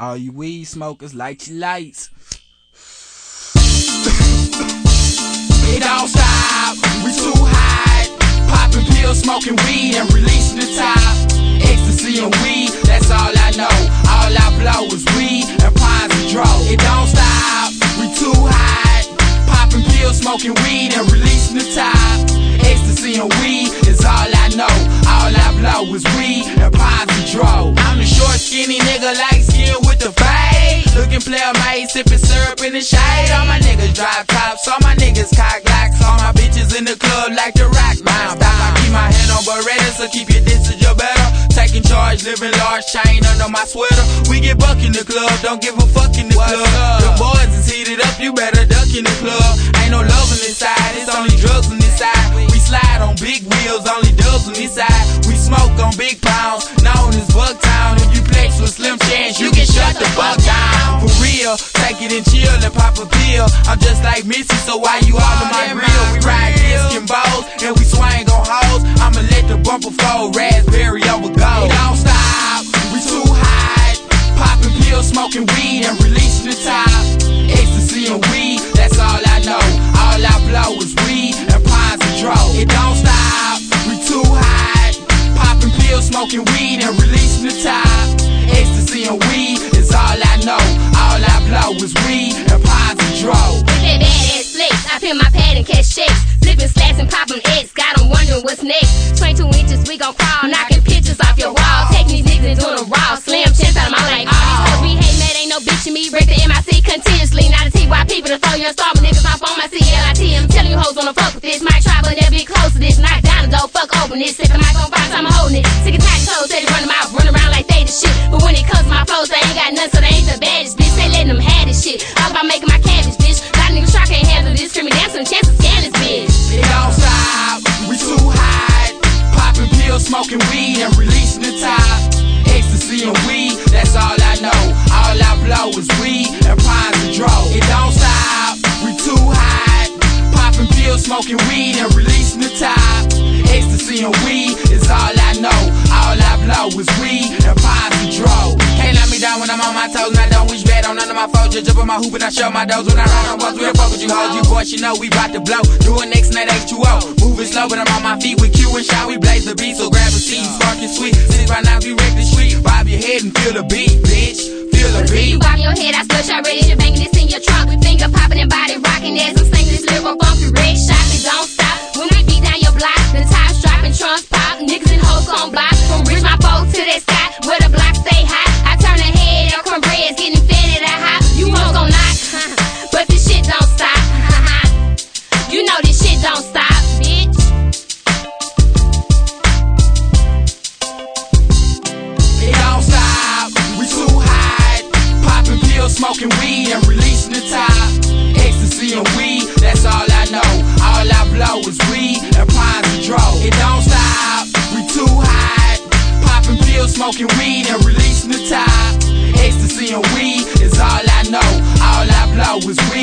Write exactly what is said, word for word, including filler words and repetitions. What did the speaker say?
All you weed smokers, light your lights. It don't stop, we too hot. Popping pills, smoking weed, and releasing the top. Ecstasy and weed, that's all I know. All I blow is weed and pines and dro. It don't stop, we too hot. Popping pills, smoking weed, and releasing the top. Ecstasy and weed is all I know. All I blow is weed and pines and dro. I'm the short, skinny nigga, light skin with the fade. Looking player made, sipping syrup in the shade. All my niggas drive tops, all my niggas cock locks. All my bitches in the club like the rock. Now stop, I keep my hand on Beretta, so keep your distance, you better. Taking charge, living large, chain under my sweater. We get buck in the club, don't give a fuck in the What's club. Up? The boys is heated up, you better duck in the club. Ain't no love on this side, it's only drugs on this side. We slide on big wheels, only dubs on this side. We smoke on big pounds, known as Bucktown. If you flex with Slim Chance, you can shut the fuck down. For real, take it and chill and pop a pill. I'm just like Missy, so why you all in my grill? We ride disc and bowls, and we swing on hoes. I'ma let the bumper fold, raspberry over gold. It don't stop, we too hot. Popping pills, smoking weed, and releasing the top. Ecstasy and weed, that's all I know. All I blow is weed and pines and dro. It don't stop, we too hot. Popping pills, smoking weed, and releasing the top. Ecstasy and weed is all I know. All I blow is weed and pines and dro. With that badass flex, I pin my pad and catch checks. Flipping slats and popping X, got them wondering what's next. twenty-two inches, we gon' crawl, knocking pictures off your wall. Taking these niggas and doing them raw, slim chest out of my life. All these hoes we hate, man, ain't no bitch in me. Break the M I C continuously, not a T Y P, but a throw your star, but niggas off on my C L I T. I'm telling you hoes wanna fuck with this. Might try, but they'll be close to this. Knock down the door, fuck open this. If I'm not gon' bounce, I'm holding it. Sick and tight toes, they run them out, run around like they the shit. But when it comes to my flows, they ain't got none, so they ain't the baddest bitch. They letting them have this shit. All about making my cabbage, bitch. A lot of niggas try can't handle this. Screaming down some chances, scan this bitch. It don't stop, we too hot. Popping pills, smoking weed, and releasing the top. Ecstasy and weed, that's all I know. All I blow is weed and pines and dro. It don't stop, we too hot. Popping pills, smoking weed, and releasing the top. Ecstasy and weed is all I know. All I blow is weed and pines and dro. Can't let me down when I'm on my toes, and I don't wish bad on none of my foes. Just jump on my hoop and I show my doors. When I ride on bus, we don't fuck with you hoes. You boys, you know we bout to blow. Doing next night H two O. Moving slow, but I'm on my feet with Q and shot. We blaze the beat, so grab a seat. Sparking sweet. Sit right now, we wreck the street. Bob your head and feel the beat, bitch. Feel the beat. You bob your head, I slush already. You're banging this in your trunk. With finger popping and body rocking as I'm singing this lyrical funky red shot. It don't stop. When we beat down your block, the tops dropping, trunks pop. Niggas and hoes gon' block. From Rich my boat to that sky, where the block stay high. I turn the head, El Cornbread's getting fed at a hop. You hoes gon' knock, but this shit don't stop. You know this shit don't stop, bitch. It don't stop, we too hot. Popping pills, smoking weed, and releasing the top. Ecstasy and weed, that's all I know. All I blow is weed and pines and dro. It don't stop, we too hot. Popping pills, smoking weed, and releasing the top. Ecstasy and weed is all I know. All I blow is weed